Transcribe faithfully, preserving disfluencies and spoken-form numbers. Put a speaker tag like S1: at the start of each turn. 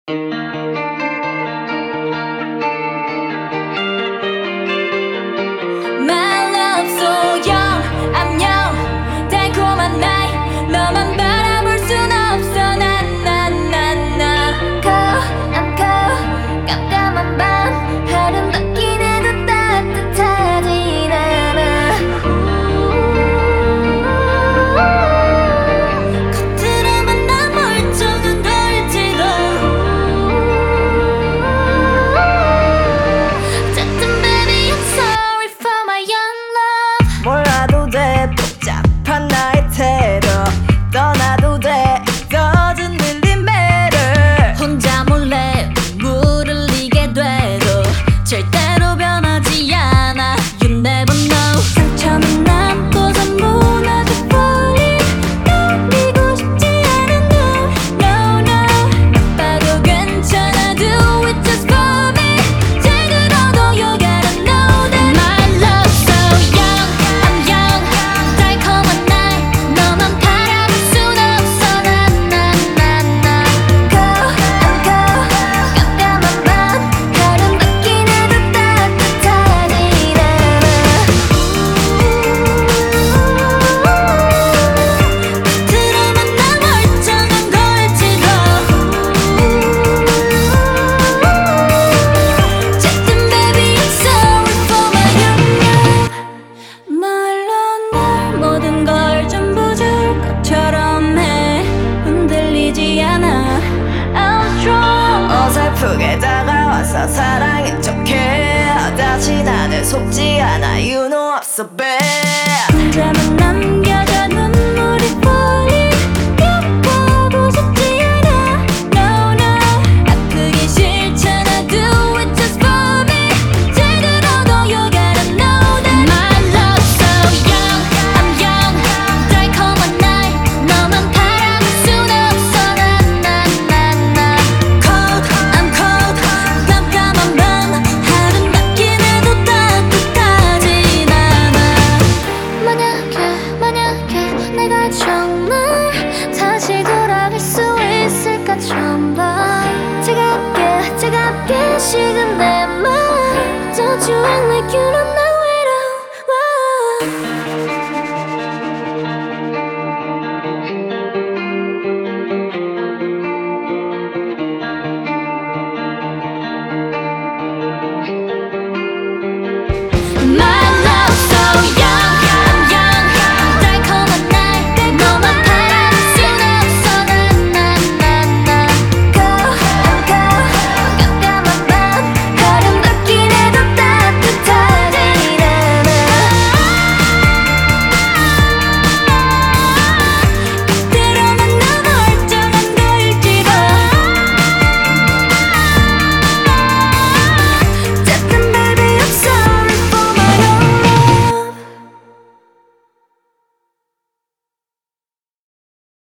S1: My love so young, I'm young. 달콤한 나이, 너만 바라볼 순 없어. 나나나나 cold, I'm cold. 깜깜한 밤, 아름답긴 해도 따뜻하진 않아. 겉으로만 나 멀쩡한 걸지도. 어쨌든 baby I'm sorry for my young love.
S2: 몰라도 돼 복잡한 나의 태도 떠나도 돼 doesn't really matter
S1: 혼자 몰래 눈물을 흘리게 돼도 절대로 변하지 않아. You never know. 상처는 남고서 무너져 falling. 떠올리고 싶지 않은 너. No no. 나빠도 괜찮아. Do it just for me. 제대로도 you gotta know that my love so young, I'm young. 달콤한 날 너만 바라볼 순 없어. 나나나나 cold, I'm cold. 깜깜한 밤, 아름답긴 해도 따뜻하진 않아. 겉으로만 나 멀쩡한 걸지도. 어쨌든 baby I'm sorry for my young love. 말로 날 모든 걸 전부 줄 것처럼 해. 흔들리지 않아. I'm strong.
S2: 어설프게 다가와서 사랑인 척해 다시 나를 속지 않아 You know I'm so bad
S1: 혼자만 남겨져 눈물이 falling. 펴보고 싶지 않아. No no. 아프기 싫잖아. Do it just for me. 제대로도 you gotta know that my love so young, I'm young. 달콤한 날 너만 바라볼 순 없어. 나나나나 cold, I'm cold. 깜깜한 밤, 아름답긴 해도 따뜻하진 않아. 만약에 만약에 내가 정말 다시 돌아갈 수 있을까 정말 차갑게 차갑게 식은 내 맘 Don't you act like you don't know